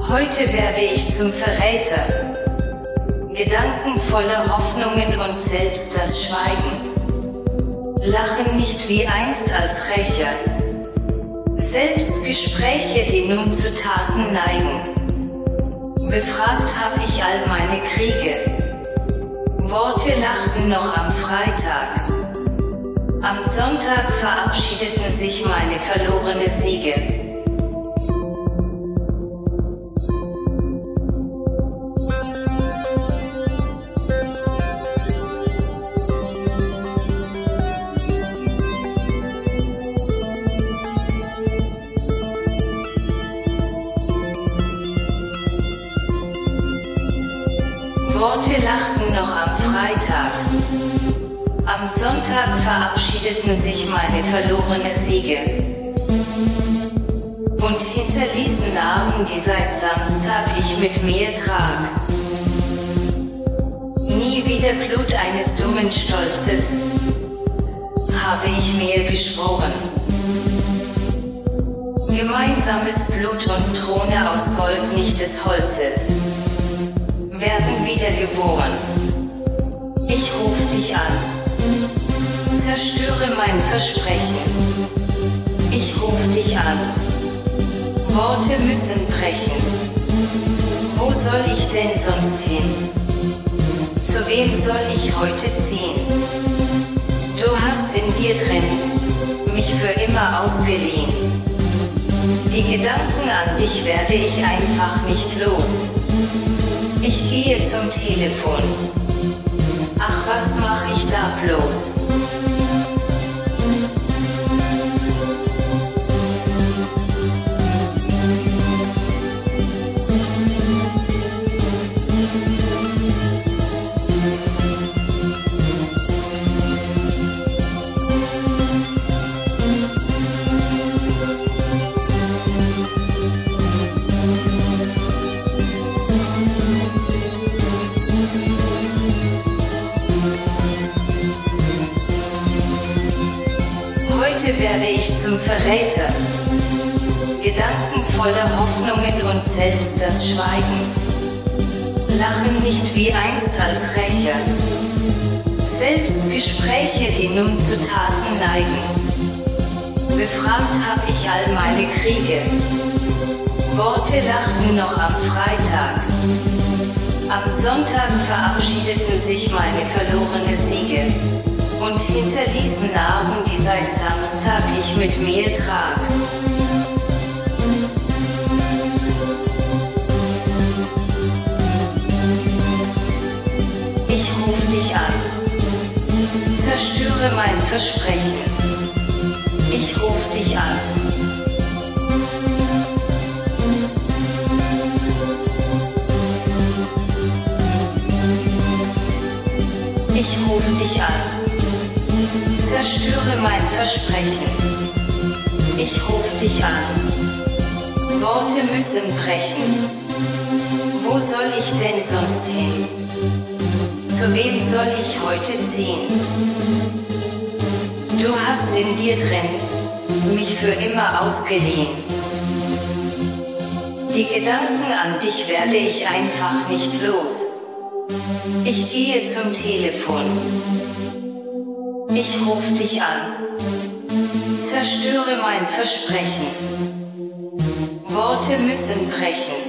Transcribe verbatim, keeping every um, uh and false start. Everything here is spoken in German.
Heute werde ich zum Verräter. Gedanken voller Hoffnungen und selbst das Schweigen. Lachen nicht wie einst als Rächer. Selbstgespräche, die nun zu Taten neigen. Befragt hab ich all meine Kriege. Worte lachten noch am Freitag. Am Sonntag verabschiedeten sich meine verlorene Siege. Worte lachten noch am Freitag. Am Sonntag verabschiedeten sich meine verlorene Siege und hinterließen Narben, die seit Samstag ich mit mir trag. Nie wieder Blut eines dummen Stolzes, habe ich mir geschworen. Gemeinsames Blut und Throne aus Gold, nicht des Holzes, werden wiedergeboren. Ich ruf dich an. Zerstöre mein Versprechen. Ich ruf dich an. Worte müssen brechen. Wo soll ich denn sonst hin? Zu wem soll ich heute ziehen? Du hast in dir drin mich für immer ausgeliehen. Die Gedanken an dich werde ich einfach nicht los. Ich gehe zum Telefon. Ach, was mach ich da bloß? Heute werde ich zum Verräter. Gedanken voller Hoffnungen und selbst das Schweigen. Lachen nicht wie einst als Rächer. Selbstgespräche, die nun zu Taten neigen. Befragt hab ich all meine Kriege. Worte lachten noch am Freitag. Am Sonntag verabschiedeten sich meine verlorene Siege und hinterließen Narben, die seit Samstag ich mit mir trag. Ich ruf dich an. Zerstöre mein Versprechen. Ich ruf dich an. Ich ruf dich an. Zerstöre mein Versprechen. Ich ruf dich an. Worte müssen brechen. Wo soll ich denn sonst hin? Zu wem soll ich heute ziehen? Du hast in dir drin mich für immer ausgeliehen. Die Gedanken an dich werde ich einfach nicht los. Ich gehe zum Telefon. Ich ruf dich an. Zerstöre mein Versprechen. Worte müssen brechen.